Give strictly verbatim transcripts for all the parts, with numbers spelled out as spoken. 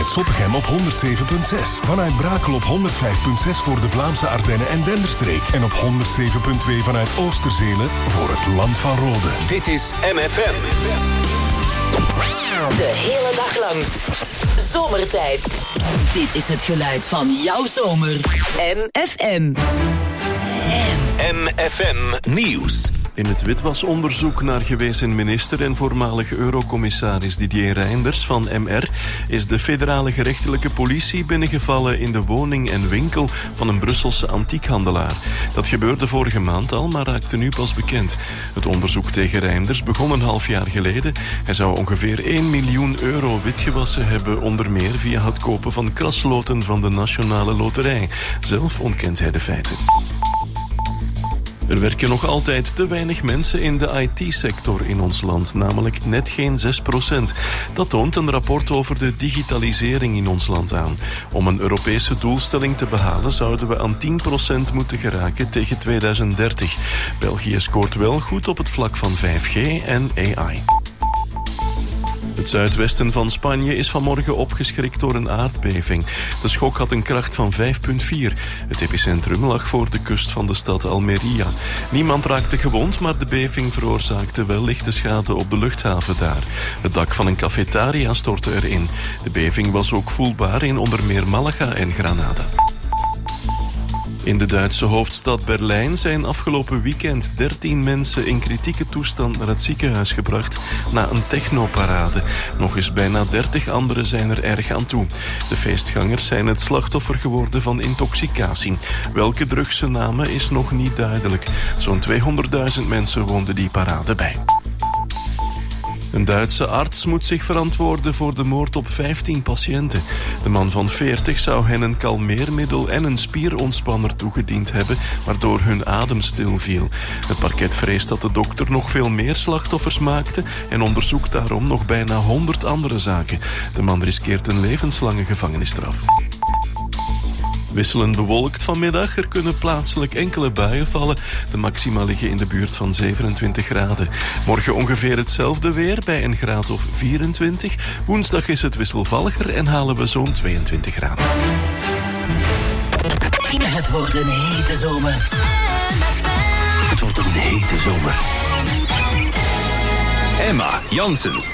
vanuit Zottegem op honderd zeven komma zes. Vanuit Brakel op honderd vijf komma zes voor de Vlaamse Ardennen en Denderstreek. En op honderd zeven komma twee vanuit Oosterzelen voor het Land van Rode. Dit is M F M. De hele dag lang. Zomertijd. Dit is het geluid van jouw zomer. M F M. M F M Nieuws. In het witwasonderzoek naar gewezen minister en voormalig eurocommissaris Didier Reynders van M R is de federale gerechtelijke politie binnengevallen in de woning en winkel van een Brusselse antiekhandelaar. Dat gebeurde vorige maand al, maar raakte nu pas bekend. Het onderzoek tegen Reynders begon een half jaar geleden. Hij zou ongeveer één miljoen euro witgewassen hebben, onder meer via het kopen van krasloten van de Nationale Loterij. Zelf ontkent hij de feiten. Er werken nog altijd te weinig mensen in de I T-sector in ons land, namelijk net geen zes procent. Dat toont een rapport over de digitalisering in ons land aan. Om een Europese doelstelling te behalen zouden we aan tien procent moeten geraken tegen tweeduizend dertig. België scoort wel goed op het vlak van vijf G en A I. Het zuidwesten van Spanje is vanmorgen opgeschrikt door een aardbeving. De schok had een kracht van vijf komma vier. Het epicentrum lag voor de kust van de stad Almería. Niemand raakte gewond, maar de beving veroorzaakte wel lichte schade op de luchthaven daar. Het dak van een cafetaria stortte erin. De beving was ook voelbaar in onder meer Malaga en Granada. In de Duitse hoofdstad Berlijn zijn afgelopen weekend dertien mensen in kritieke toestand naar het ziekenhuis gebracht na een technoparade. Nog eens bijna dertig anderen zijn er erg aan toe. De feestgangers zijn het slachtoffer geworden van intoxicatie. Welke drugs ze namen is nog niet duidelijk. Zo'n tweehonderdduizend mensen woonden die parade bij. Een Duitse arts moet zich verantwoorden voor de moord op vijftien patiënten. De man van veertig zou hen een kalmeermiddel en een spierontspanner toegediend hebben, waardoor hun adem stilviel. Het parket vreest dat de dokter nog veel meer slachtoffers maakte en onderzoekt daarom nog bijna honderd andere zaken. De man riskeert een levenslange gevangenisstraf. Wisselend bewolkt vanmiddag. Er kunnen plaatselijk enkele buien vallen. De maxima liggen in de buurt van zevenentwintig graden. Morgen ongeveer hetzelfde weer bij een graad of vierentwintig. Woensdag is het wisselvalliger en halen we zo'n tweeëntwintig graden. Het wordt een hete zomer. Het wordt een hete zomer. Emma Janssens.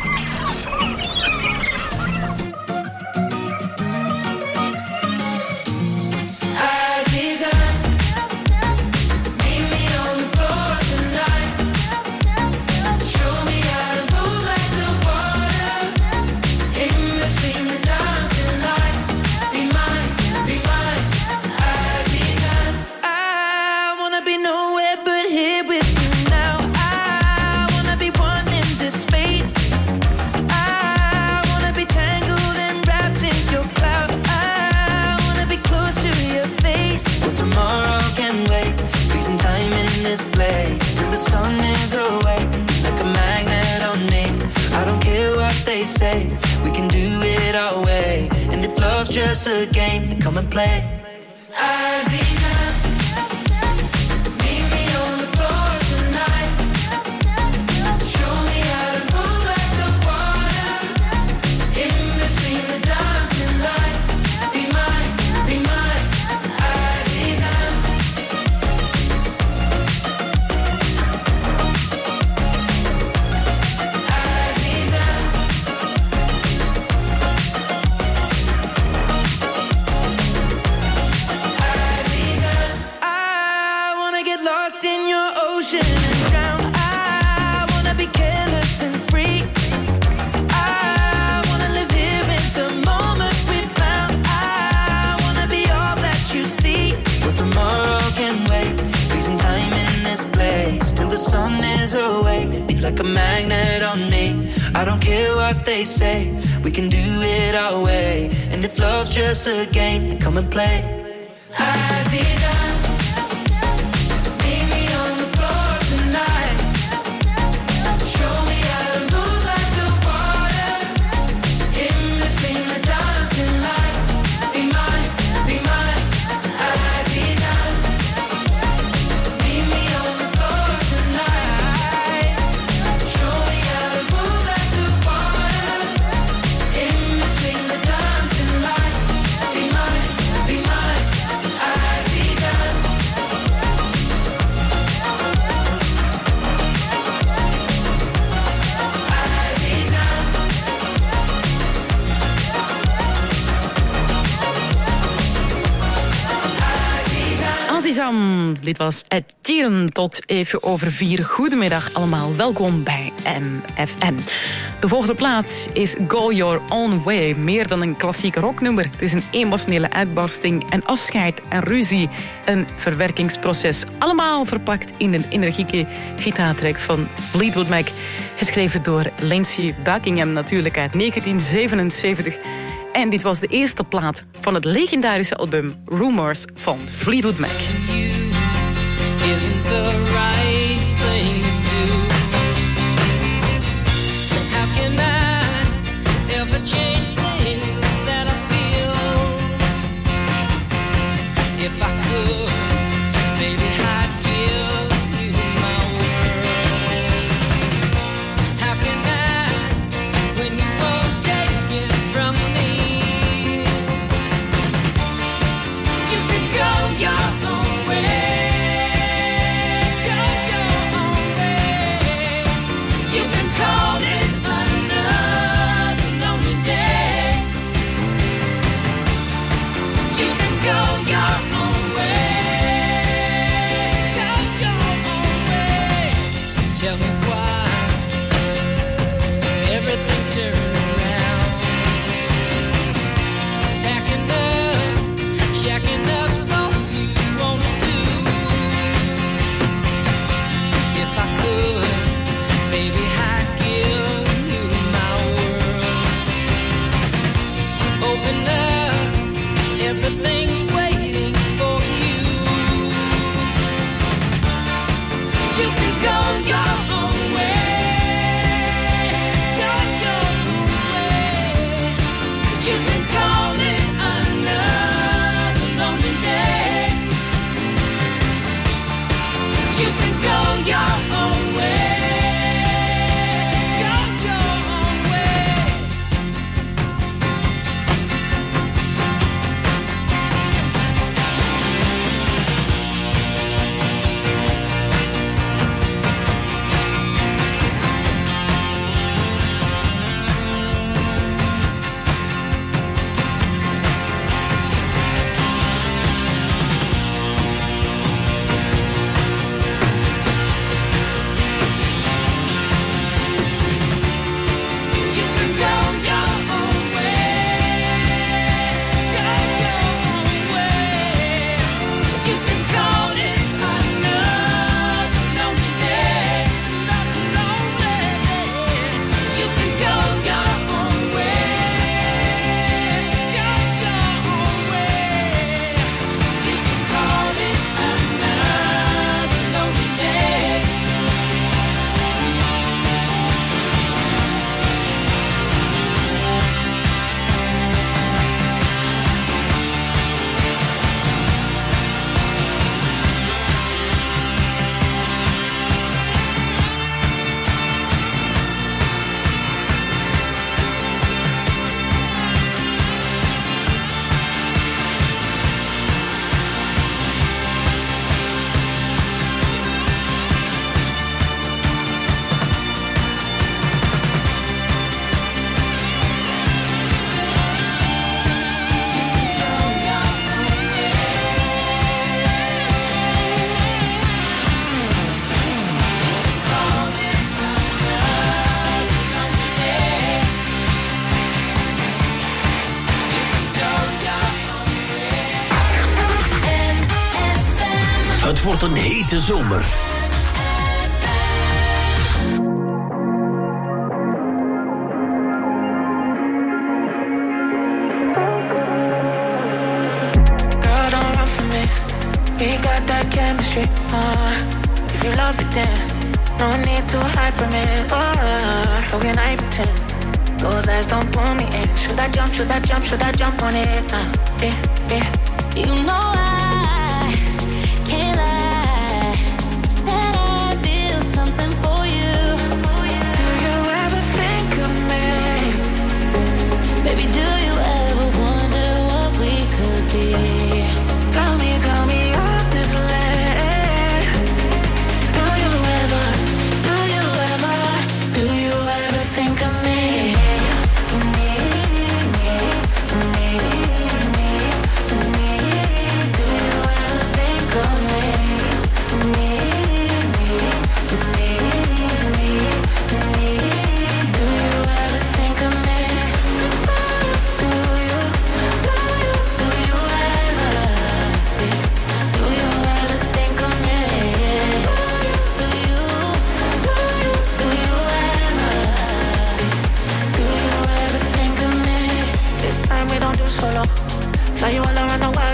We can do it our way, and if love's just a game, then come and play. Aziza, meet me on the floor tonight. Show me how to move like the water in between the dancing lights. Be mine, be mine, Aziza. Like a magnet on me. I don't care what they say. We can do it our way. And if love's just a game, then come and play. Aziza, meet me on the floor tonight. Show me how to move like the water in between the dancing lights. Be mine, be mine, Aziza. Meet me on the floor tonight. Show me how to move like the water in between the dancing Welcome. Dit was Ed Sheeran tot even over vier. Goedemiddag allemaal. Welkom bij M F M. De volgende plaats is Go Your Own Way. Meer dan een klassieke rocknummer. Het is een emotionele uitbarsting, een afscheid en ruzie. Een verwerkingsproces. Allemaal verpakt in een energieke gitaartrack van Fleetwood Mac. Geschreven door Lindsey Buckingham natuurlijk uit negentien zevenenzeventig. En dit was de eerste plaat van het legendarische album Rumors van Fleetwood Mac. Isn't the right thing to do? How can I ever change things that I feel? If I could, maybe I'd give you my world. How can I, when you won't take it from me? You can go your own way. Everything's waiting for you. You can go your own way. Go your own way. You can call it another lonely day. You can go your own way. Go your own way. Het wordt een hete zomer. Girl, don't run from me. We got that chemistry. Uh, if you love it, then no need to hide from it. Uh, how can I pretend? Those eyes don't pull me in. Should I jump? Should I jump? Should I jump on it? Uh, yeah, yeah. You know I can't lie that I feel something for you. Do you ever think of me? Baby, do you ever wonder what we could be? Tell me, tell me honestly. Do you ever, do you ever, do you ever think of me? Me, me, me, me, me. Do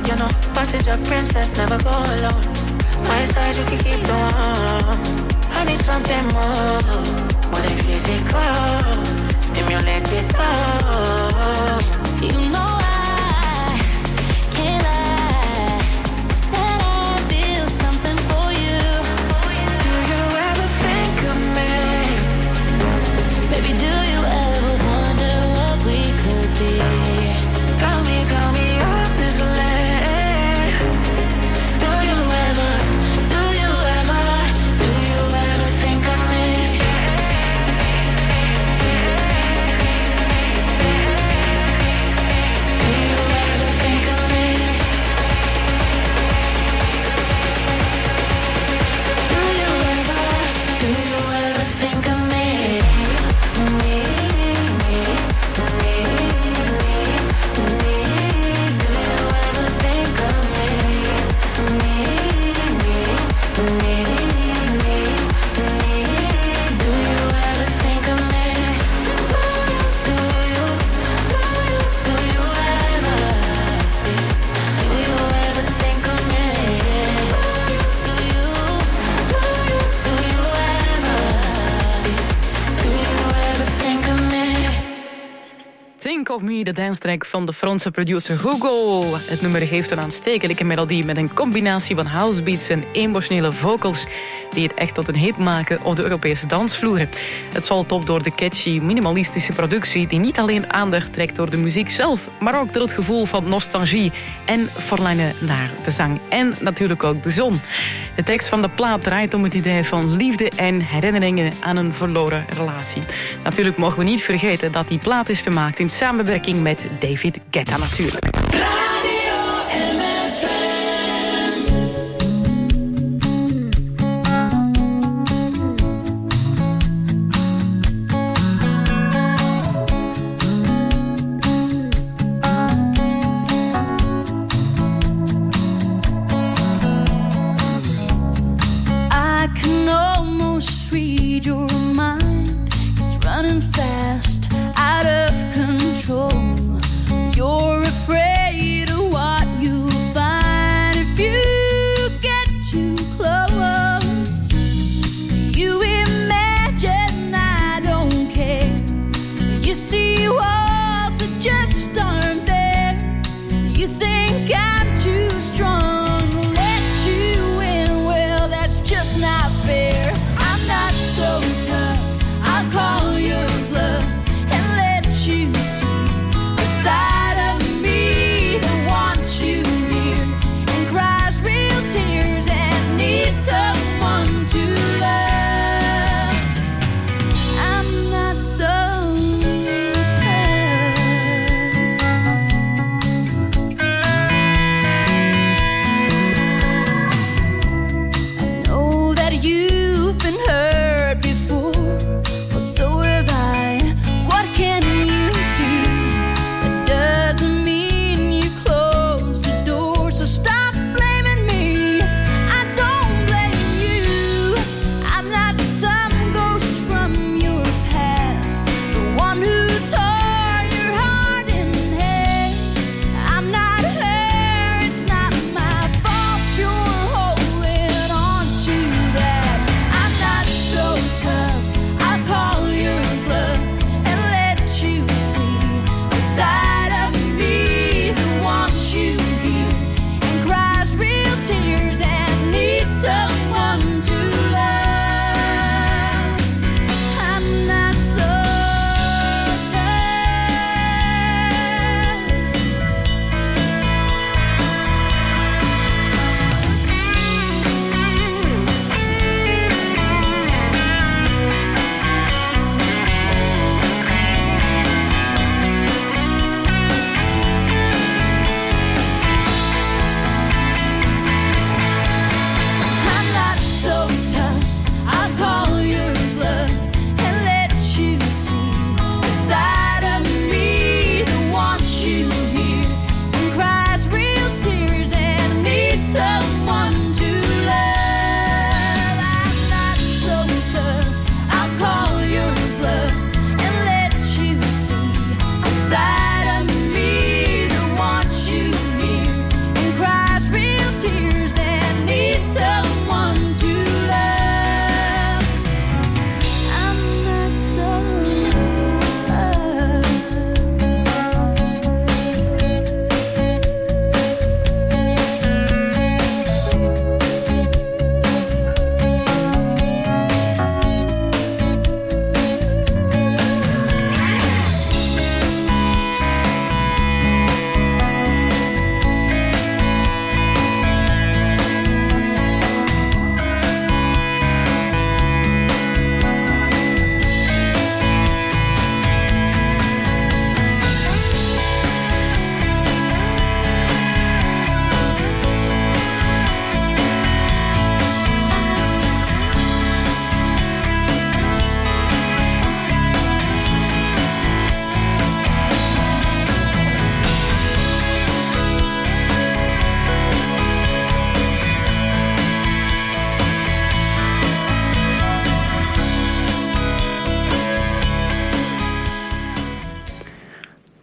You know, passenger princess, never go alone. My side, you can keep the one. I need something more, more than physical. Stimulate it all. You know I can't lie that I feel something for you. Do you ever think of me? Baby, do you ever wonder what we could be? Tell me, tell me honestly. Do you ever, do you ever, do you ever think of me? Do you ever think of me? Do you ever, do you ever think of me? Me, me, me, me, me. Do you ever think of me? Me, me, me, me, me. Do you ever think of me? Do you, do you, do you ever? Do you ever think of me? Do you, do you, do you ever? Do you ever think of me? Think of Me, de dance-track van de Franse producer Hugo. Het nummer geeft een aanstekelijke melodie met een combinatie van housebeats en emotionele vocals die het echt tot een hit maken op de Europese dansvloeren. Het valt op door de catchy, minimalistische productie die niet alleen aandacht trekt door de muziek zelf, maar ook door het gevoel van nostalgie en verlangen naar de zang. En natuurlijk ook de zon. De tekst van de plaat draait om het idee van liefde en herinneringen aan een verloren relatie. Natuurlijk mogen we niet vergeten dat die plaat is gemaakt in samenwerking met David Guetta natuurlijk. I can almost read your mind. It's running fast, out of control. You're afraid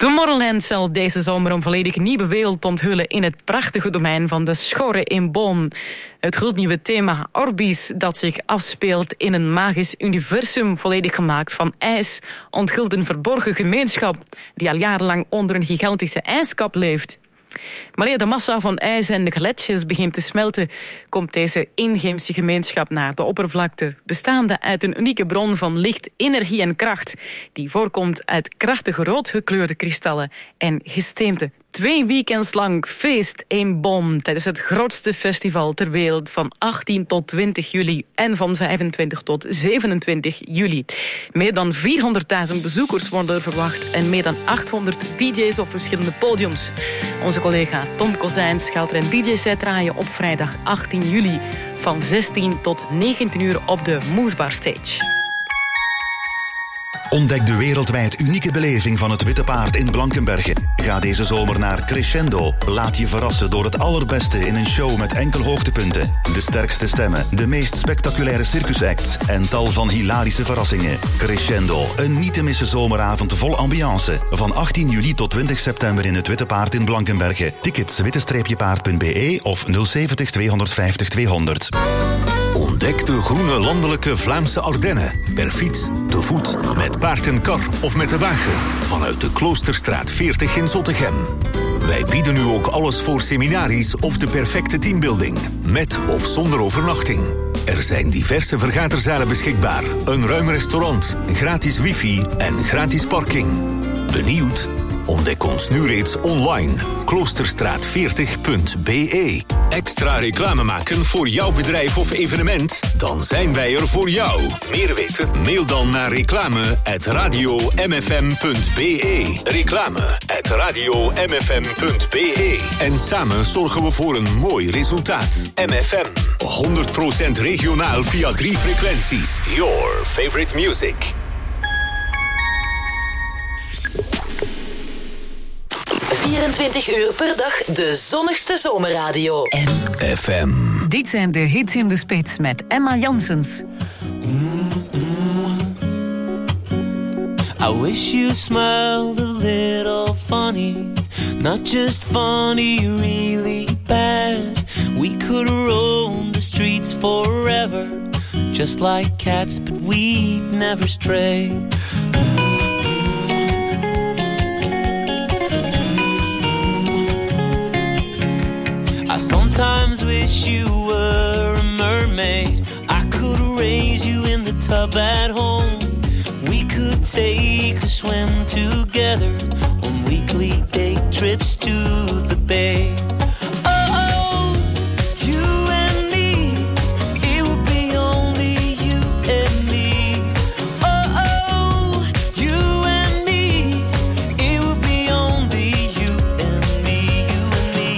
Tomorrowland zal deze zomer een volledig nieuwe wereld onthullen in het prachtige domein van de Schorre in Boom. Het gloednieuwe thema Orbis dat zich afspeelt in een magisch universum volledig gemaakt van ijs onthult een verborgen gemeenschap die al jarenlang onder een gigantische ijskap leeft. Wanneer de massa van ijs en de gletsjers begint te smelten, komt deze inheemse gemeenschap naar de oppervlakte, bestaande uit een unieke bron van licht, energie en kracht, die voorkomt uit krachtige rood gekleurde kristallen en gesteente. Twee weekends lang feest in Boom tijdens het grootste festival ter wereld van achttien tot twintig juli en van vijfentwintig tot zevenentwintig juli. Meer dan vierhonderdduizend bezoekers worden er verwacht en meer dan achthonderd D J's op verschillende podiums. Onze collega Tom Kozijns gaat er een D J-set draaien op vrijdag achttien juli van zestien tot negentien uur op de Moesbar Stage. Ontdek de wereldwijd unieke beleving van het Witte Paard in Blankenberge. Ga deze zomer naar Crescendo. Laat je verrassen door het allerbeste in een show met enkel hoogtepunten. De sterkste stemmen, de meest spectaculaire circusacts en tal van hilarische verrassingen. Crescendo, een niet te missen zomeravond vol ambiance. Van achttien juli tot twintig september in het Witte Paard in Blankenberge. Tickets witte-paard punt b e of nul zeventig tweehonderdvijftig tweehonderd. Ontdek de groene landelijke Vlaamse Ardennen. Per fiets, te voet, met paard en kar of met de wagen. Vanuit de Kloosterstraat veertig in Zottegem. Wij bieden nu ook alles voor seminaries of de perfecte teambuilding. Met of zonder overnachting. Er zijn diverse vergaderzalen beschikbaar. Een ruim restaurant, gratis wifi en gratis parking. Benieuwd? Ontdek ons nu reeds online. kloosterstraat veertig punt b e. Extra reclame maken voor jouw bedrijf of evenement? Dan zijn wij er voor jou. Meer weten? Mail dan naar reclame at radio m f m punt b e. Reclame at radio m f m punt b e. En samen zorgen we voor een mooi resultaat. M F M. honderd procent regionaal via drie frequenties. Your favorite music. vierentwintig uur per dag de zonnigste zomerradio. M F M. Dit zijn de hits in de spits met Emma Janssens. I wish you smiled a little funny. Not just funny, really bad. We could roam the streets forever. Just like cats, but we'd never stray. I sometimes wish you were a mermaid. I could raise you in the tub at home. We could take a swim together on weekly day trips to the bay. Oh, you and me, it would be only you and me. Oh, oh, you and me, it would be only you and me, you and me.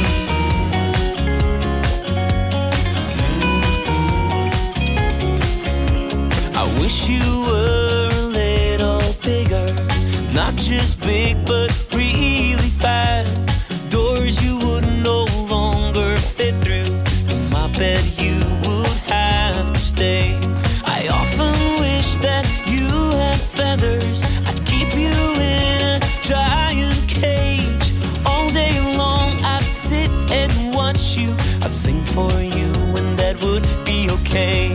I wish you were a little bigger, not just big but really fast. Doors you would no longer fit through. In my bed you would have to stay. I often wish that you had feathers. I'd keep you in a giant cage. All day long I'd sit and watch you. I'd sing for you and that would be okay.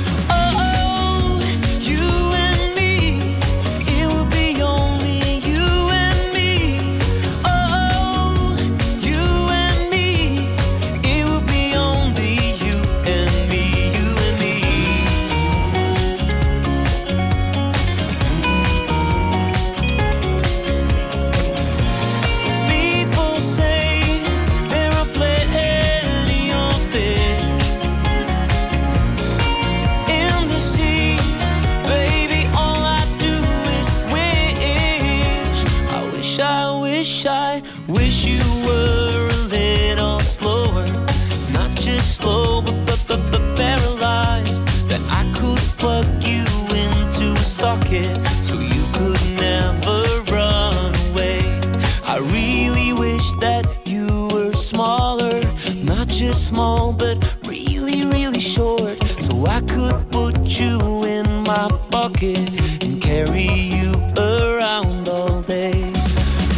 So you could never run away. I really wish that you were smaller, not just small but really, really short. So I could put you in my pocket and carry you around all day.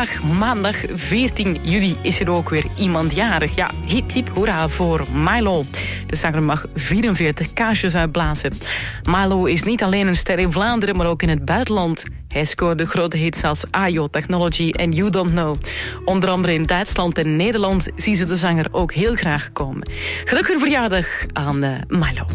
vandaag, maandag veertien juli, is er ook weer iemand jarig. Ja, hip hip hoera voor Milo. De zanger mag vierenveertig kaarsjes uitblazen. Milo is niet alleen een ster in Vlaanderen, maar ook in het buitenland. Hij scoorde grote hits als Ayo, Technology en You Don't Know. Onder andere in Duitsland en Nederland zien ze de zanger ook heel graag komen. Gelukkige verjaardag aan uh, Milo.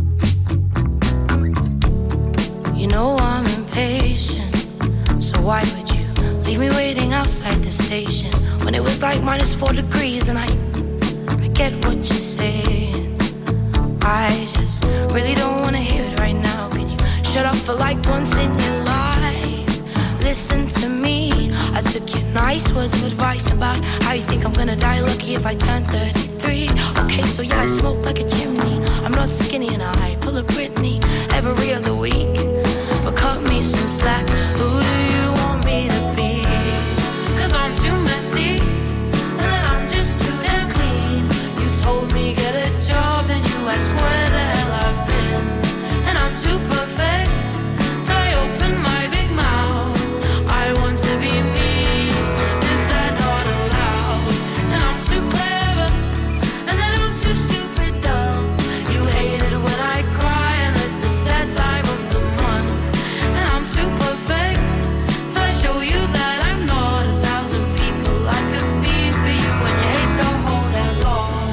You know I'm impatient, so why would you leave me waiting outside the station when it was like minus four degrees and I, I get what you're saying. I just really don't want to hear it right now. Can you shut up for like once in your life? Listen to me. I took your nice words of advice about how you think I'm gonna die lucky if I turn thirty-three. Okay, so yeah, I smoke like a chimney. I'm not skinny and I pull a Britney every other week. But cut me some slack. Who do you want me to be? Cause I'm too messy, and then I'm just too damn clean. You told me get a job, and you asked where the hell I've been. And I'm too perfect, till I open my big mouth. I want to be me, is that not allowed? And I'm too clever, and then I'm too stupid dumb. You hate it when I cry, unless it's that time of the month. And I'm too perfect, till I show you that I'm not a thousand people I could be for you. And you hate the whole damn lot.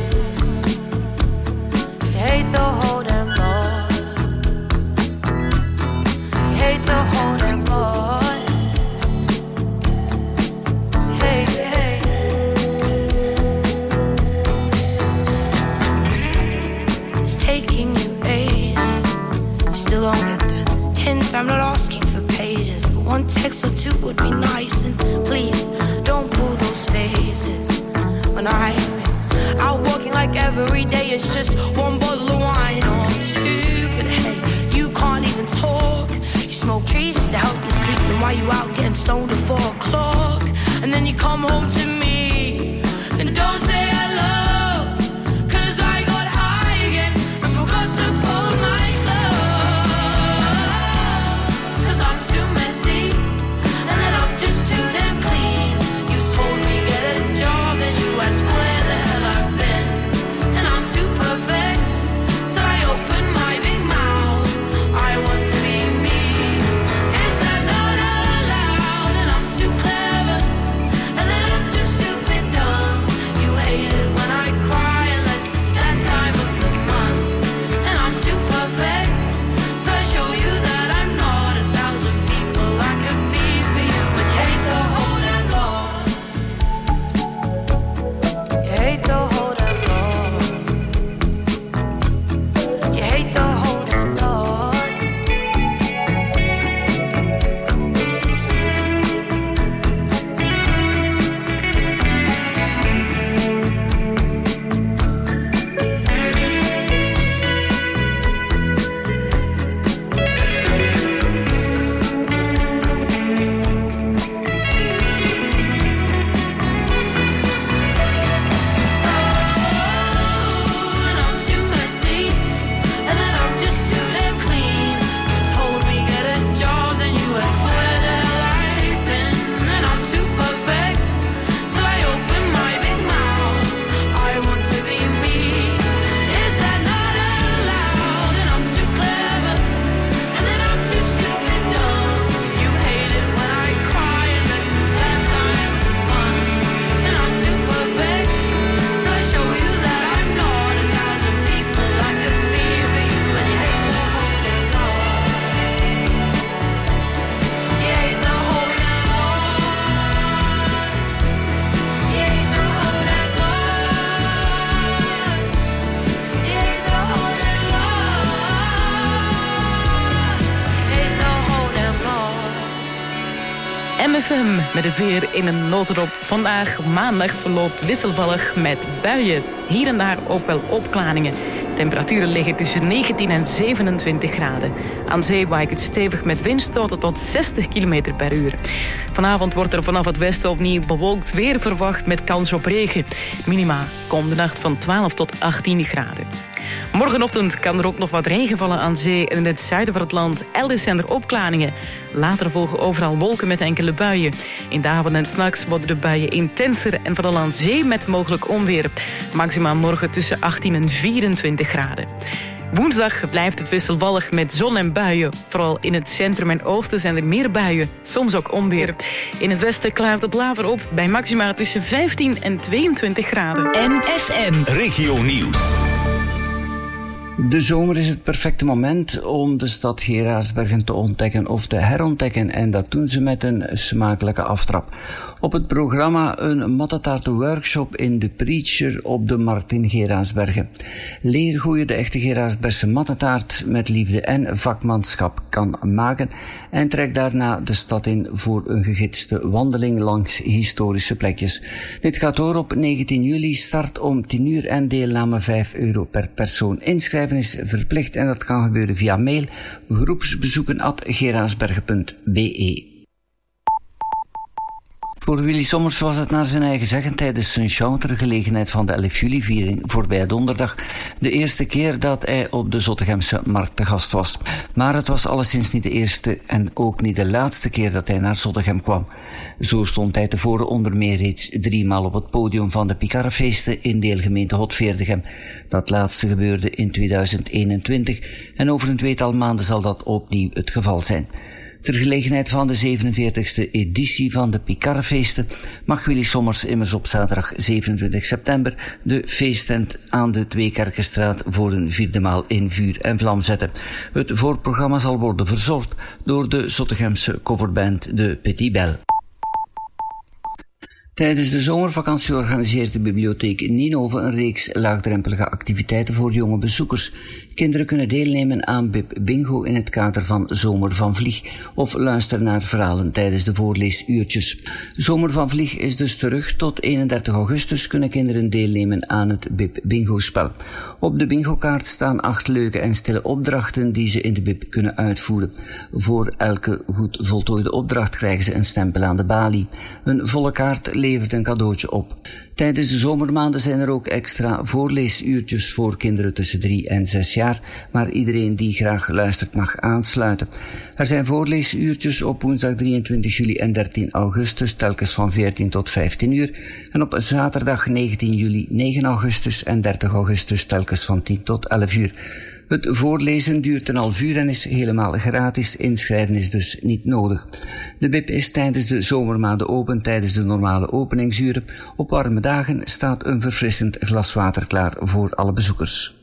You hate the whole damn lot. You hate the whole damn lot. Hey, hey. It's taking you ages. You still don't get the hint. I'm not asking for pages, but one text or two would be nice. And please don't pull those faces when I've been out walking like every day. It's just one bottle of wine or two. But hey, you can't even talk. You smoke trees just to help you sleep. Then why you out getting stoned at four o'clock? And then you come home to me and don't say hello. Cause I got high again and forgot to fold my clothes. Cause I'm too messy, and then I'm just too damn clean. You told me get a job, and you asked where the hell I've been. And I'm too perfect, till I open my big mouth. I want to be me, is that not allowed? And I'm too clever, and then I'm too stupid dumb. You hate it when I cry, unless it's that time of the month. And I'm too perfect, till I show you that I'm not a thousand people I could be for you. And you hate the whole damn lot. You hate the whole damn lot. You hate the whole damn lot. And I'm too messy, and then I'm just too damn clean. You told me get a job, then you asked where the hell I've been. And I'm too perfect, till I open my big mouth. I want to be me, is that not allowed? And I'm too clever, and then I'm too stupid dumb. You hate it when I cry, unless it's that time of the month. And I'm too perfect, till I show you that I'm not a thousand people I could be for you. And you hate the whole damn lot. You hate the whole damn lot. You hate the whole damn lot. You hate the whole damn lot. You hate the whole damn lot. M F M met het weer in een notendop. Vandaag maandag verloopt wisselvallig met buien. Hier en daar ook wel opklaringen. Temperaturen liggen tussen negentien en zevenentwintig graden. Aan zee waait het stevig met windstoten tot zestig kilometer per uur. Vanavond wordt er vanaf het westen opnieuw bewolkt weer verwacht met kans op regen. Minima komende nacht van twaalf tot achttien graden. Morgenochtend kan er ook nog wat regen vallen aan zee en in het zuiden van het land. Elders zijn er opklaringen. Later volgen overal wolken met enkele buien. In de avond en 's nachts worden de buien intenser en vooral aan zee met mogelijk onweer. Maximaal morgen tussen achttien en vierentwintig graden. Woensdag blijft het wisselvallig met zon en buien. Vooral in het centrum en oosten zijn er meer buien, soms ook onweer. In het westen klaart het later op bij maxima tussen vijftien en tweeëntwintig graden. M F M Regio Nieuws. De zomer is het perfecte moment om de stad Geraardsbergen te ontdekken of te herontdekken, en dat doen ze met een smakelijke aftrap. Op het programma een mattetaarten-workshop in de Preacher op de Markt in Geraardsbergen. Leer hoe je de echte Geraardsbergse mattetaart met liefde en vakmanschap kan maken en trek daarna de stad in voor een gegidste wandeling langs historische plekjes. Dit gaat door op negentien juli, start om tien uur en deelname vijf euro per persoon. Inschrijven is verplicht en dat kan gebeuren via mail groepsbezoeken at geraardsbergen punt be. Voor Willy Sommers was het naar zijn eigen zeggen tijdens zijn show ter gelegenheid van de elf juli-viering voorbij donderdag de eerste keer dat hij op de Zottegemse markt te gast was. Maar het was alleszins niet de eerste en ook niet de laatste keer dat hij naar Zottegem kwam. Zo stond hij tevoren onder meer reeds driemaal op het podium van de Picarefeesten in deelgemeente Hotveerdegem. Dat laatste gebeurde in tweeduizend eenentwintig en over een tweetal maanden zal dat opnieuw het geval zijn. Ter gelegenheid van de zevenenveertigste editie van de Picarefeesten mag Willy Sommers immers op zaterdag zevenentwintig september de feesttent aan de Tweekerkenstraat voor een vierde maal in vuur en vlam zetten. Het voorprogramma zal worden verzorgd door de Zottegemse coverband de Petit Bel. Tijdens de zomervakantie organiseert de bibliotheek Ninove een reeks laagdrempelige activiteiten voor jonge bezoekers. Kinderen kunnen deelnemen aan B I B Bingo in het kader van Zomer van Vlieg of luisteren naar verhalen tijdens de voorleesuurtjes. Zomer van Vlieg is dus terug. Tot eenendertig augustus kunnen kinderen deelnemen aan het B I B Bingo-spel. Op de bingo-kaart staan acht leuke en stille opdrachten die ze in de B I B kunnen uitvoeren. Voor elke goed voltooide opdracht krijgen ze een stempel aan de balie. Een volle kaart levert een cadeautje op. Tijdens de zomermaanden zijn er ook extra voorleesuurtjes voor kinderen tussen drie en zes jaar, waar iedereen die graag luistert mag aansluiten. Er zijn voorleesuurtjes op woensdag drieëntwintig juli en dertien augustus, telkens van veertien tot vijftien uur, en op zaterdag negentien juli, negen augustus en dertig augustus, telkens van tien tot elf uur. Het voorlezen duurt een half uur en is helemaal gratis. Inschrijven is dus niet nodig. De B I B is tijdens de zomermaanden open, tijdens de normale openingsuren. Op warme dagen staat een verfrissend glas water klaar voor alle bezoekers.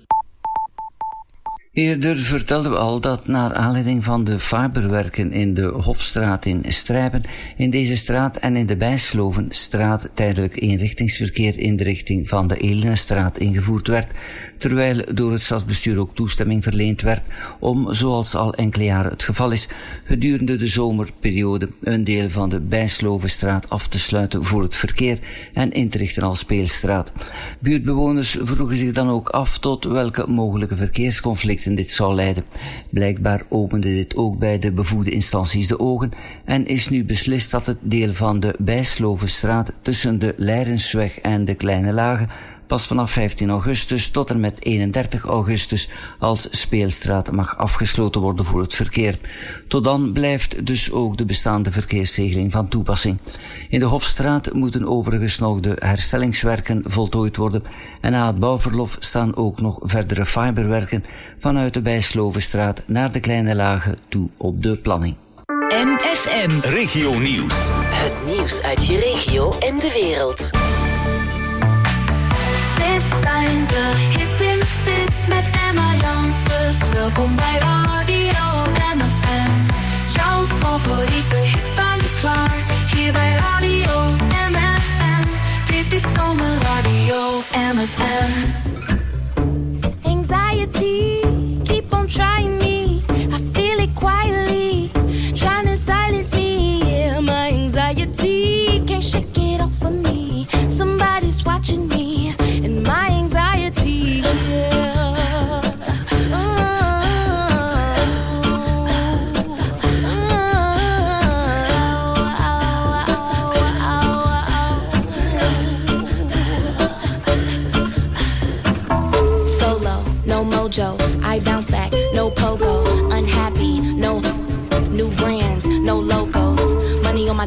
Eerder vertelden we al dat naar aanleiding van de fiberwerken in de Hofstraat in Strijpen, in deze straat en in de Bijslovenstraat tijdelijk eenrichtingsverkeer in de richting van de Elenstraat ingevoerd werd, terwijl door het stadsbestuur ook toestemming verleend werd om, zoals al enkele jaren het geval is, gedurende de zomerperiode een deel van de Bijslovenstraat af te sluiten voor het verkeer en in te richten als speelstraat. Buurtbewoners vroegen zich dan ook af tot welke mogelijke verkeersconflicten dit zou leiden. Blijkbaar opende dit ook bij de bevoegde instanties de ogen en is nu beslist dat het deel van de Bijslovenstraat tussen de Leirensweg en de Kleine Lage pas vanaf vijftien augustus tot en met eenendertig augustus als speelstraat mag afgesloten worden voor het verkeer. Tot dan blijft dus ook de bestaande verkeersregeling van toepassing. In de Hofstraat moeten overigens nog de herstellingswerken voltooid worden en na het bouwverlof staan ook nog verdere fiberwerken vanuit de Bijslovenstraat naar de Kleine Lage toe op de planning. M F M Regio Nieuws. Het nieuws uit je regio en de wereld. Dit zijn de hits in de spits met Emma Janssens. Welkom bij Radio M F M. Jouw favoriete hits staan klaar. Hier bij Radio M F M. Dit is Zomerradio M F M. Anxiety, keep on trying me. I feel it quietly, trying to silence me. Yeah, my anxiety can't shake it off of me. Somebody's watching me. And my anxiety, yeah. Oh,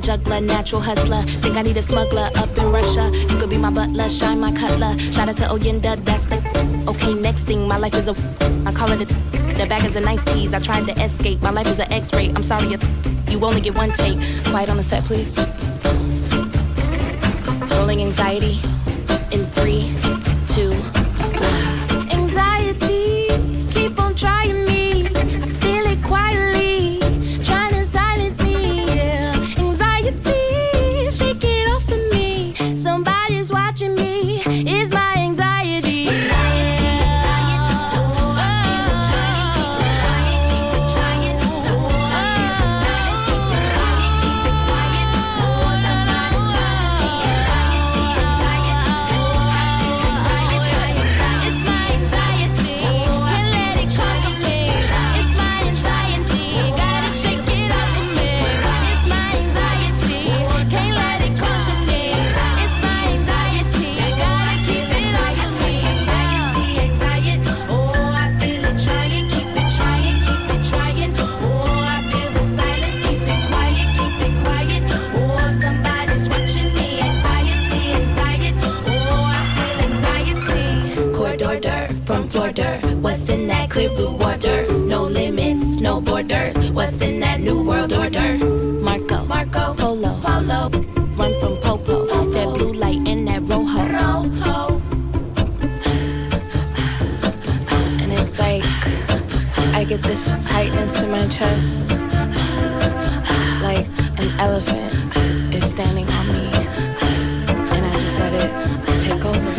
juggler, natural hustler. Think I need a smuggler up in Russia. You could be my butler, shine my cutler. Shout out to Oyenda, that's the. Okay, next thing, my life is a. I call it a. The bag is a nice tease. I tried to escape. My life is an X-ray. I'm sorry, you only get one take. Quiet on the set, please. Rolling anxiety in three, two, one. Anxiety, keep on trying me. I feel it quietly, trying to silence me. Yeah. Anxiety, shake it off of me. Somebody's watching me. It's my anxiety. Anxiety. What's in that clear blue water? No limits, no borders. What's in that new world order? Marco, Marco, Polo, Polo. Run from Popo, Popo. That blue light in that Rojo, Rojo. And it's like I get this tightness in my chest, like an elephant is standing on me, and I just let it take over.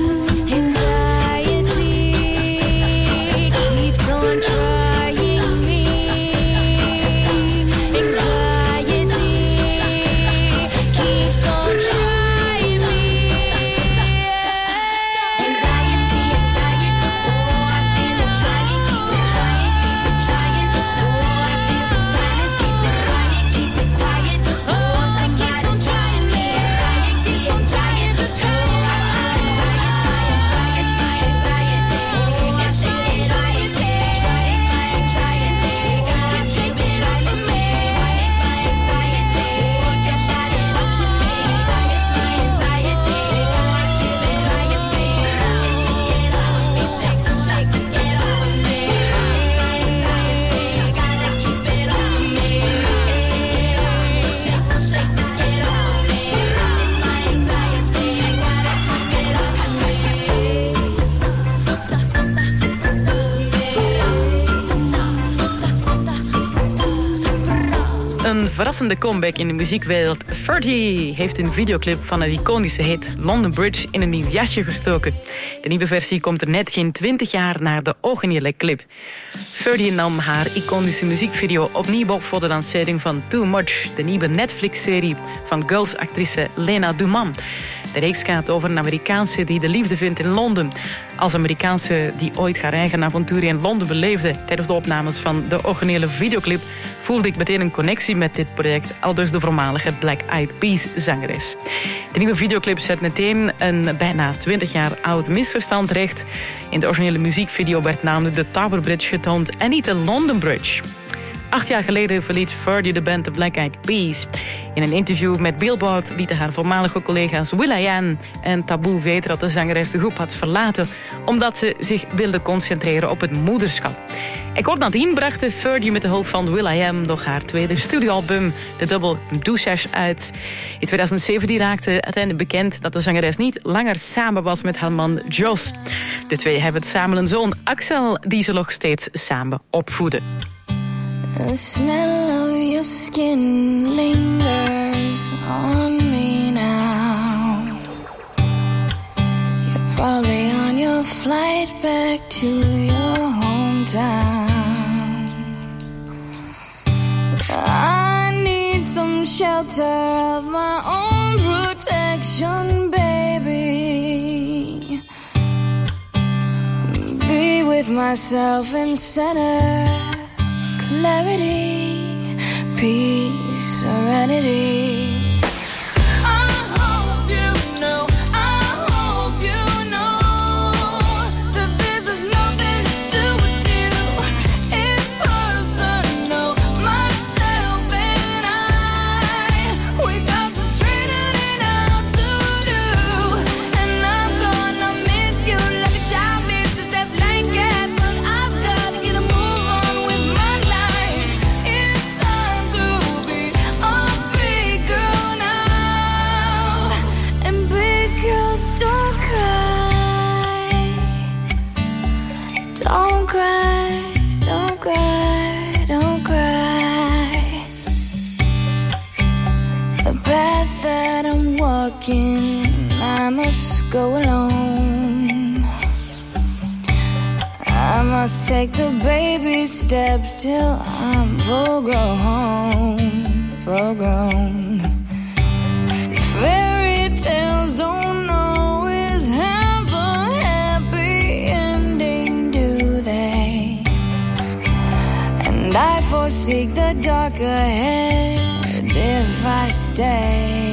Een verrassende comeback in de muziekwereld. Fergie heeft een videoclip van een iconische hit London Bridge in een nieuw jasje gestoken. De nieuwe versie komt er net geen twintig jaar na de originele clip. Fergie nam haar iconische muziekvideo opnieuw op voor de lancering van Too Much, de nieuwe Netflix-serie van Girls-actrice Lena Dumas. De reeks gaat over een Amerikaanse die de liefde vindt in Londen. Als Amerikaanse die ooit haar eigen avonturen in Londen beleefde tijdens de opnames van de originele videoclip, voelde ik meteen een connectie met dit project, aldus de voormalige Black Eyed Peas zangeres. De nieuwe videoclip zet meteen een bijna twintig jaar oud misverstand recht. In de originele muziekvideo werd namelijk de Tower Bridge getoond en niet de London Bridge. Acht jaar geleden verliet Fergie de band de Black Eyed Peas. In een interview met Billboard lieten haar voormalige collega's will.i.am en Taboe weten dat de zangeres de groep had verlaten omdat ze zich wilde concentreren op het moederschap. En kort nadien bracht Fergie met de hulp van will.i.am nog haar tweede studioalbum, de dubbel Douchage, uit. In tweeduizend zeventien raakte uiteindelijk bekend dat de zangeres niet langer samen was met haar man Joss. De twee hebben samen een zoon, Axel, die ze nog steeds samen opvoeden. The smell of your skin lingers on me now. You're probably on your flight back to your hometown. I need some shelter of my own protection, baby. Be with myself in center. Clarity, peace, serenity. I hope you know, I hope you know that this has nothing to do with you. It's personal, myself and I. walking, I must go alone. I must take the baby steps till I'm full grown, full grown. Fairy tales don't always have a happy ending, do they? And I foresee the dark ahead if I stay.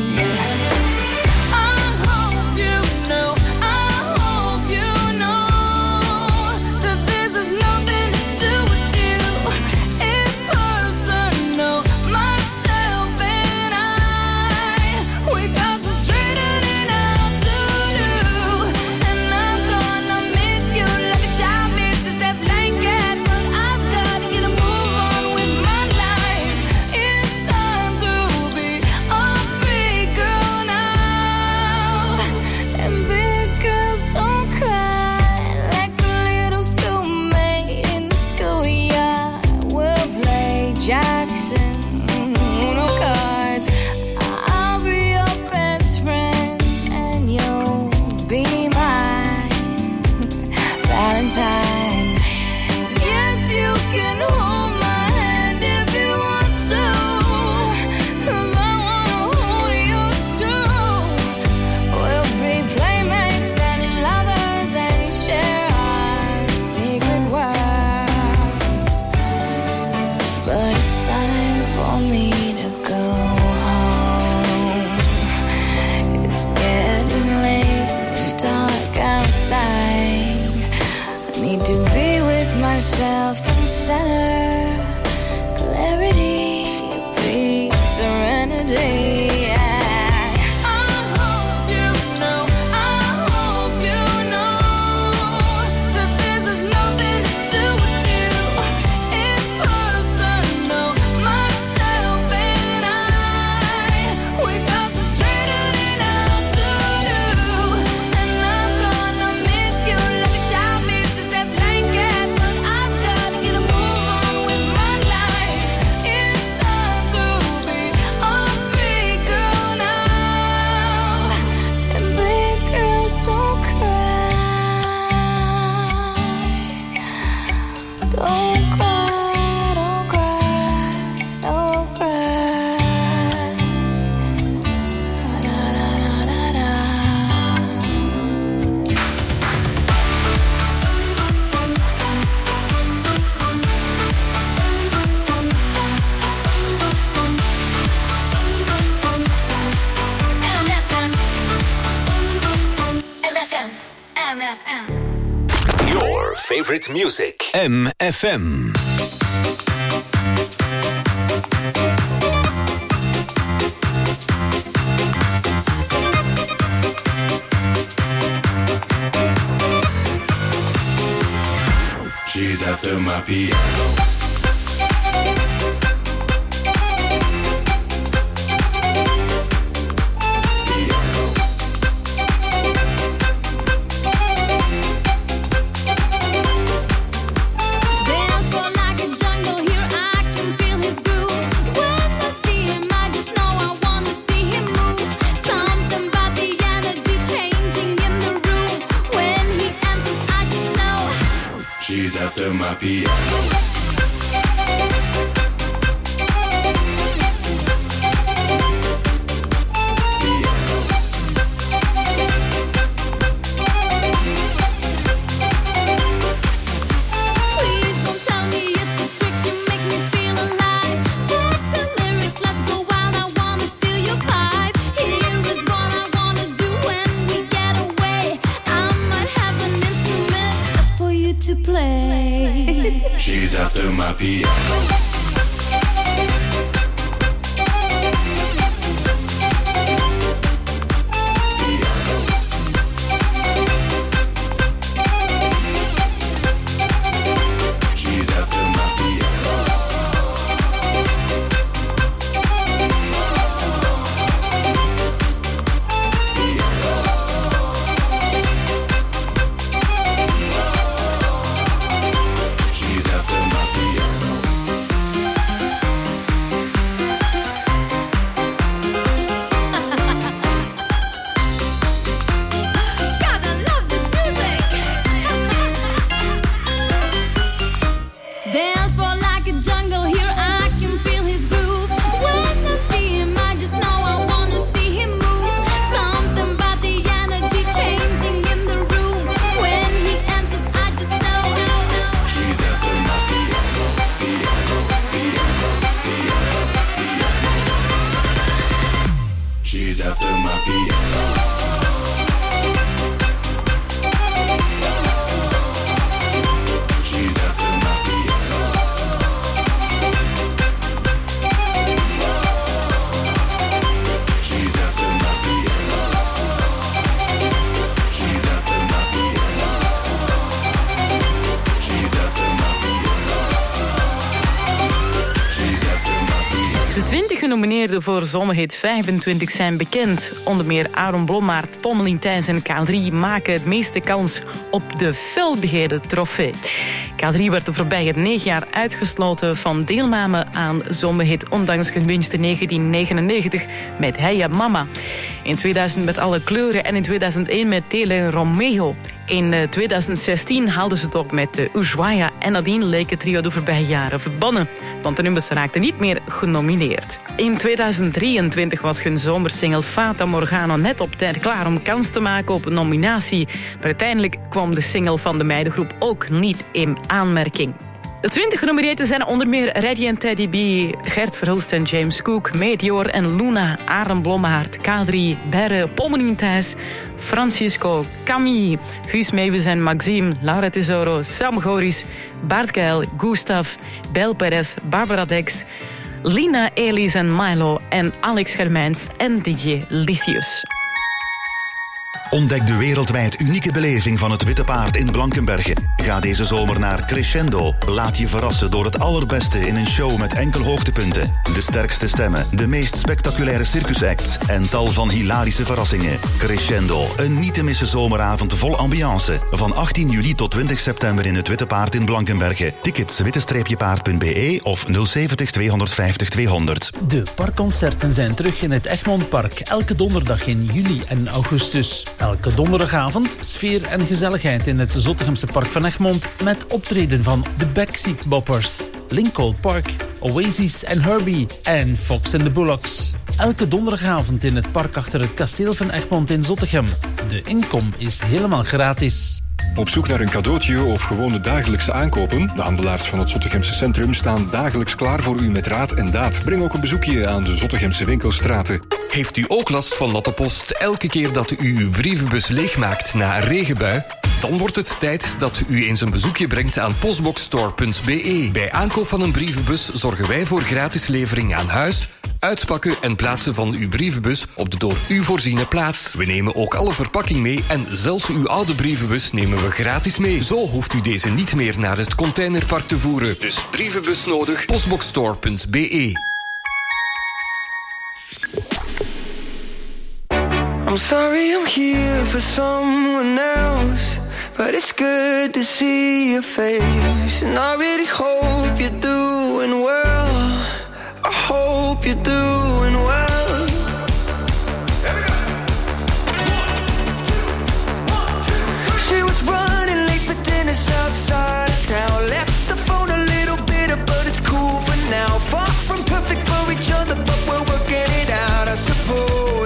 Myself in center, clarity, peace, serenity. Favorite music. M F M. She's after my piano. After my piano. She's after my piano. after my piano. She's after my piano. She's after my piano. She's after my piano. She's after my piano. She's after my piano. De twintig genomineerden voor Zomerhit vijfentwintig zijn bekend. Onder meer Aaron Blommaert, Pommelien Thijs en K drie maken het meeste kans op de felbegeerde trofee. K drie werd de voorbije negen jaar uitgesloten van deelname aan Zomerhit, ondanks gewinst in negentien negenennegentig met Heya Mama. In tweeduizend met Alle Kleuren en in tweeduizend één met Tele Romeo. In tweeduizend zestien haalden ze het op met uh, Ushuaia en nadien leek het trio de voorbije jaren verbannen, want de nummers raakten niet meer genomineerd. In tweeduizend drieëntwintig was hun zomersingle Fata Morgana net op tijd klaar om kans te maken op een nominatie, maar uiteindelijk kwam de single van de meidengroep ook niet in aanmerking. De twintig genomineerden zijn onder meer Reddy en Teddy B, Gert Verhulst en James Cook, Meteor en Luna, Aaron Blommaert, K drie, Berre, Pommelien Thijs, Francisco, Camille, Guus Meeuwis en Maxime, Laura Tesoro, Sam Goris, Bart Keil, Gustav, Bel Perez, Barbara Dex, Lina, Elise en Milo en Alex Germijns en D J Lysius. Ontdek de wereldwijd unieke beleving van het Witte Paard in Blankenberge. Ga deze zomer naar Crescendo. Laat je verrassen door het allerbeste in een show met enkel hoogtepunten. De sterkste stemmen, de meest spectaculaire circusacts en tal van hilarische verrassingen. Crescendo, een niet te missen zomeravond vol ambiance. Van achttien juli tot twintig september in het Witte Paard in Blankenberge. Tickets witte-paard punt b e of nul zeventig tweehonderdvijftig tweehonderd. De parkconcerten zijn terug in het Egmondpark. Elke donderdag in juli en augustus. Elke donderdagavond sfeer en gezelligheid in het Zottegemse Park van Egmond met optreden van de Backseat Boppers, Lincoln Park, Oasis en Herbie en Fox and the Bullocks. Elke donderdagavond in het park achter het kasteel van Egmond in Zottegem. De inkom is helemaal gratis. Op zoek naar een cadeautje of gewone dagelijkse aankopen? De handelaars van het Zottegemse centrum staan dagelijks klaar voor u met raad en daad. Breng ook een bezoekje aan de Zottegemse winkelstraten. Heeft u ook last van natte post elke keer dat u uw brievenbus leegmaakt na een regenbui? Dan wordt het tijd dat u eens een bezoekje brengt aan postboxstore punt b e. Bij aankoop van een brievenbus zorgen wij voor gratis levering aan huis, uitpakken en plaatsen van uw brievenbus op de door u voorziene plaats. We nemen ook alle verpakking mee en zelfs uw oude brievenbus nemen we gratis mee. Zo hoeft u deze niet meer naar het containerpark te voeren. Dus brievenbus nodig, postboxstore punt b e. I'm sorry I'm here for someone else, but it's good to see your face. And I really hope you're doing well. I hope you're doing well. She was running late for dinner outside of town. Left the phone a little bitter, but it's cool for now. Far from perfect for each other, but we're working it out, I suppose.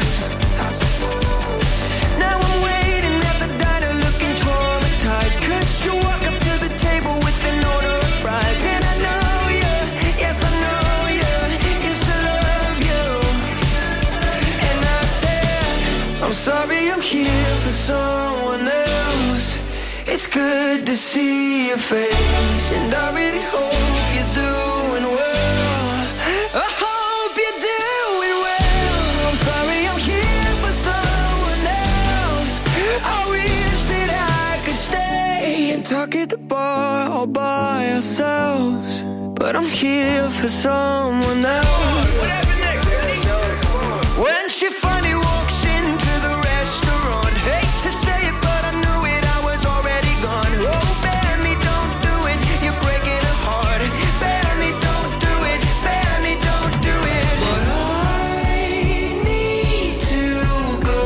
Now I'm waiting at the diner looking traumatized, 'cause you walk up to the table with an order of fries. And I know you, yes I know you, used to love you. And I said, I'm sorry I'm here for someone else. It's good to see your face, and I really hope you're doing well. I hope you're doing well. I'm sorry I'm here for someone else. I wish that I could stay and talk at the bar all by ourselves, but I'm here for someone else. What happened next? When she finally walks into the restaurant, hate to say it, but I knew it, I was already gone. Oh, Benny, don't do it, you're breaking her heart. Benny, don't do it, Benny, don't do it. But I need to go.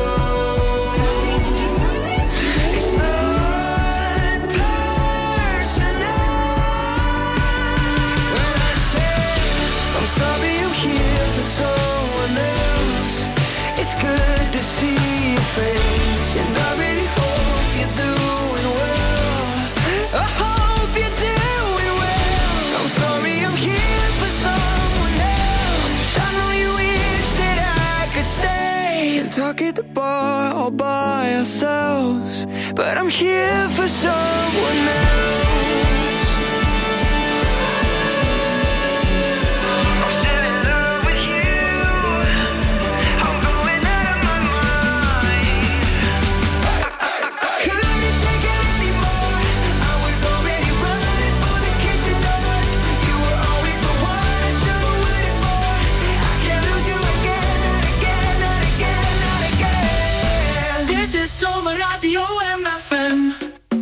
It's not personal. When I say I'm sorry I'm here for someone else, it's good talk at the bar all by ourselves, but I'm here for someone else. Radio M F M.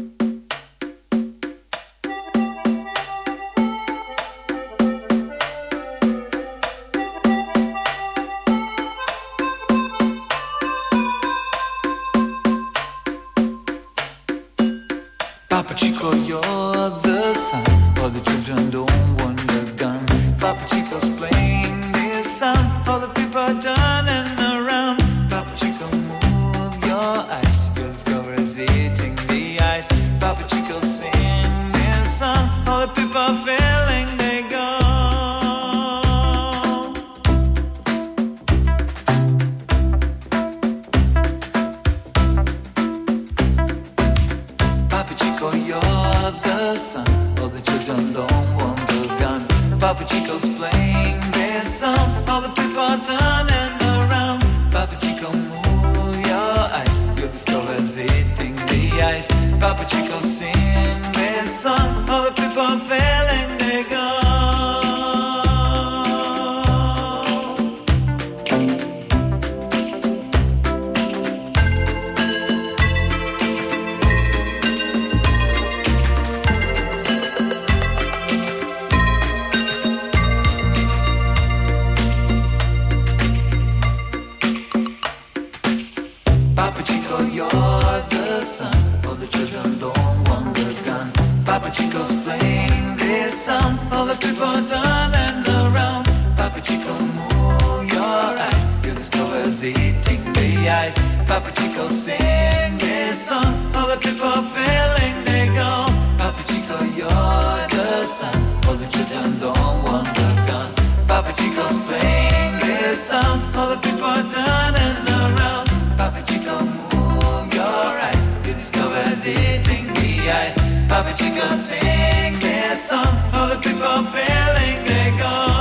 Papa Chico, you're the sun, all the children don't want the gun. Papa Chico's playing this song, all the people are turning around. Papa Chico, move your eyes, you'll discover it's eating the ice. Papa Chico, sing this song, all the people are feeling they go. Papa Chico, you're the sun, all the children don't want the gun. Papa Chico's playing this song, all the people are turning around. Papa Chico, move your eyes, you'll discover it's eating the ice. Papa Chico, sing this song, all the people are feeling they go. Papa Chico, you're the sun, all the children don't want the gun. Papa Chico's playing this song, all the people are turning around. Papa Chico, move your eyes, you'll discover it's eating the ice. Papa Chico, sing this song, all the people are feeling they go. Papa Chico, you're the sun, all the children don't want the gun. Papa Chico's playing this song, all the people are turning around. Papa Chico, move your eyes, you discover it's eating the ice. Papa Chico, sing this song, all the people are feeling they go.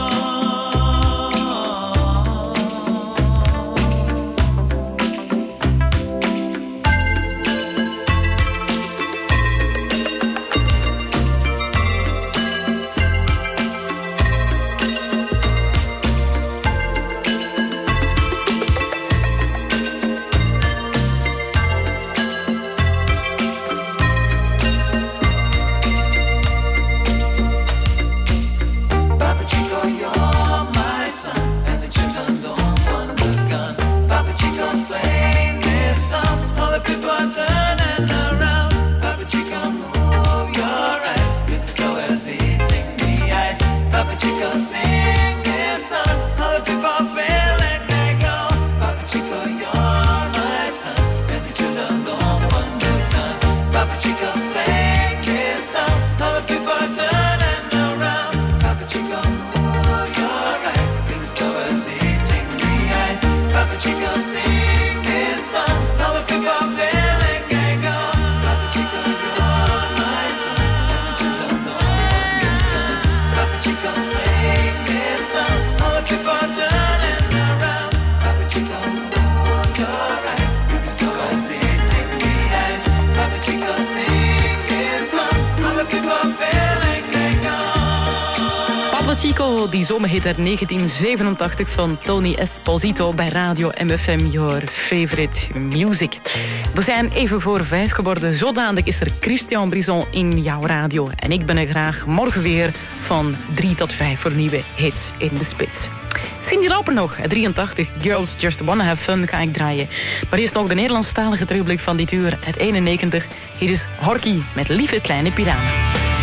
Papa Chico, you're my son, and the children don't want the gun. Papa Chico's playing this song, all the people are turning around. Papa Chico, move your eyes, you discover it's eating the ice. Papa Chico, sing this song, all the people are feeling they go. Papa Chico, you're my son, and the children don't want the gun. Papa Chico's playing this song, all the people are turning around. Papa Chico, move your eyes, you discover it's eating the ice. Papa Chico, sing this song, all the people are feeling they go. Papa Chico, you're my son, and the children don't want the gun. Papa Chico's playing this song, all the people are turning around. Papa Chico, move your eyes, you discover it's eating the ice. Papa Chico, sing this song, all the people are feeling they go. Papa Chico, die zomerhit uit negentien zevenentachtig van Tony Esposito bij Radio M F M, your favorite music. We zijn even voor vijf geworden. Zo dadelijk is er Christian Brison in jouw radio. En ik ben er graag morgen weer van drie tot vijf voor nieuwe hits in de spits. Cyndi Lauper nog, uit drieëntachtig. Girls Just Wanna Have Fun ga ik draaien. Maar eerst nog de Nederlandstalige terugblik van dit uur uit eenennegentig. Hier is Horky met Lieve Kleine Piranha.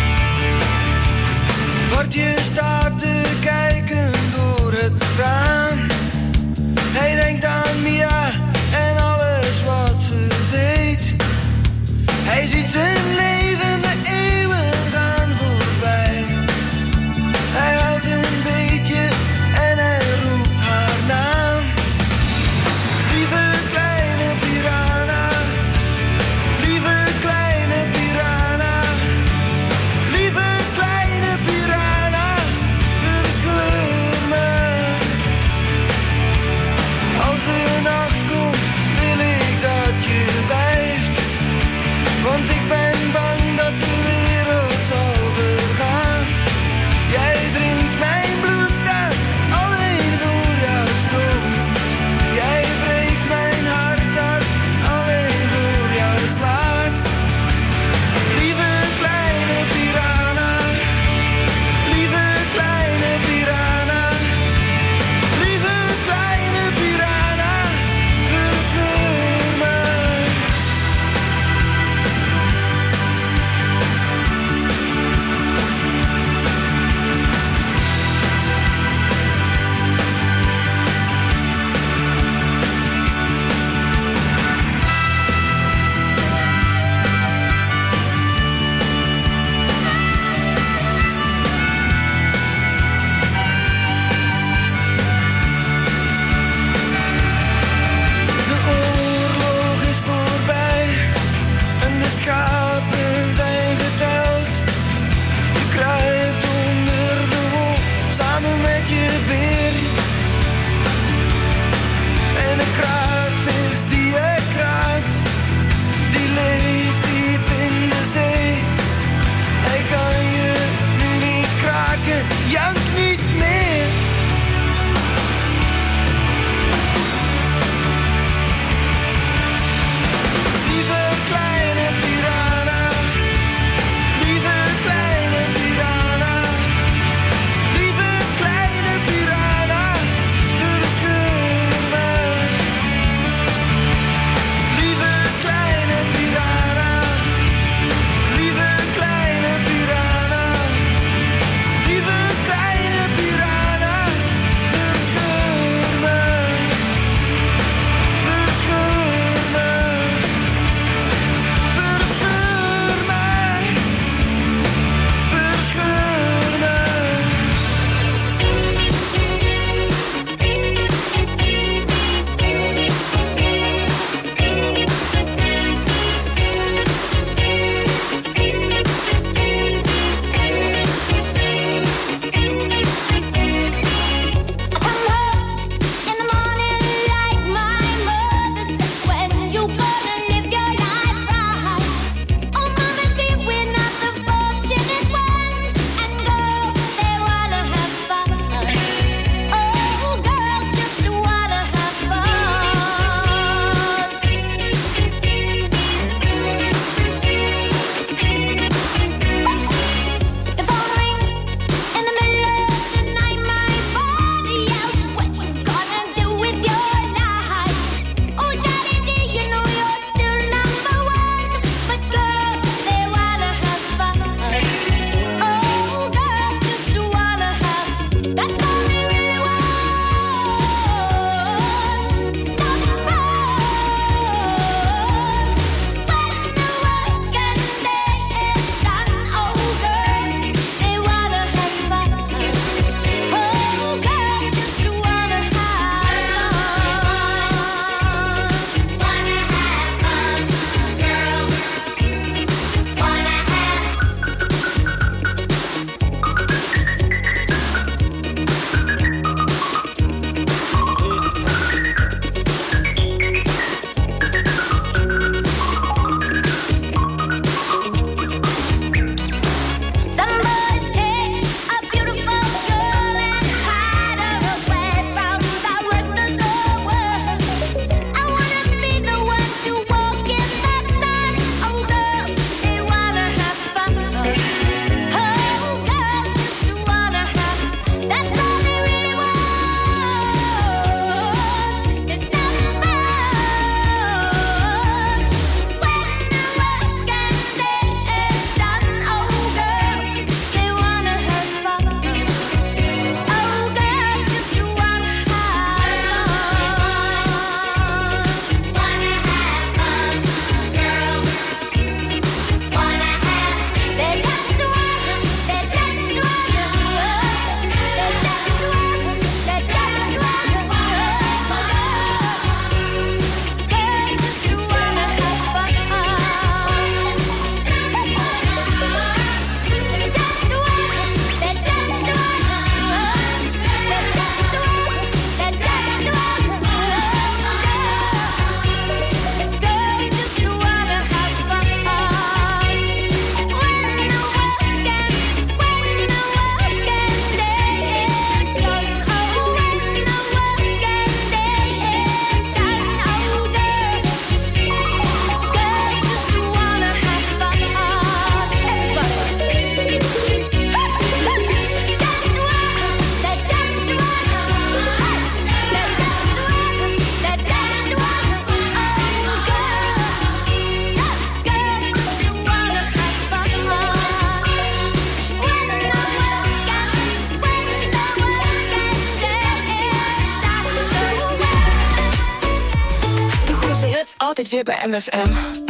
Bartje staat te kijken door het raam. Hij denkt aan Mia en alles wat ze deed. Hij ziet zijn leven de eeuwen gaan voorbij. Hij houdt een beetje en hij roept haar naam. samen met je been. En een kruidvis die je kruidt, die leeft diep in de zee. Hij kan je nu niet kraken, jank niet meer. Lieve kleine piranha, lieve kleine piranha, lieve kleine piranha, verscheur me. Lieve kleine piranha, lieve kleine piranha, lieve kleine piranha, verscheur me, verscheur me, verscheur mij, verscheur me. Altijd weer bij M F M.